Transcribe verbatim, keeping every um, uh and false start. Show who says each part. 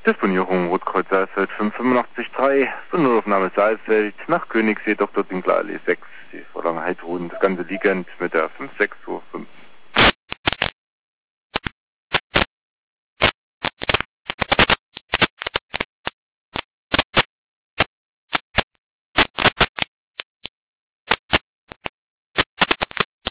Speaker 1: Disponierung Rotkreuz Saalfeld fünf fünfundachtzig drei, so Nullaufnahme Saalfeld, nach Königssee, Doktor Dinkley Allee sechs, die Verlangenheit ruhen das ganze Weekend mit der fünf sechs zwei fünf.